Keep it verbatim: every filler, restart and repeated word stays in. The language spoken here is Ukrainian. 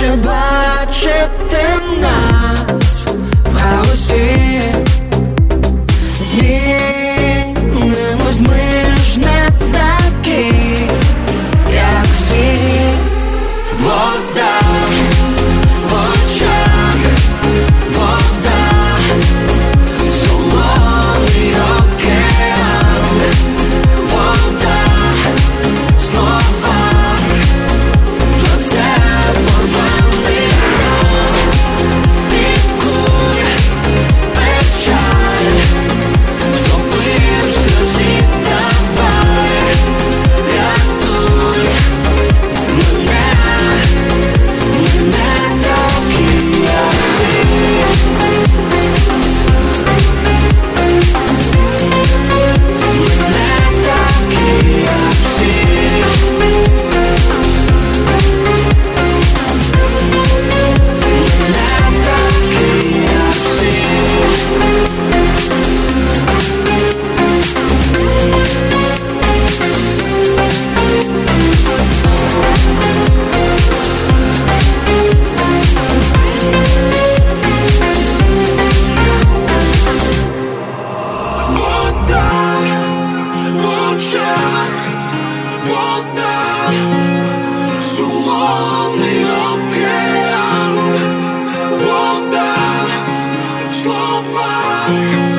не бачити нас в хаосі. Змінимось, ми ж не такі, як всі. Вода в очах, вода, солоний океан, вода в словах, про це поганий кров, пікує печаль, втопився зітавай, рятуй мене, мене такі, як ти. Мене такі, як всі. Мене такі, як всі. Вода в очах, вода, солоний океан, вода в словах.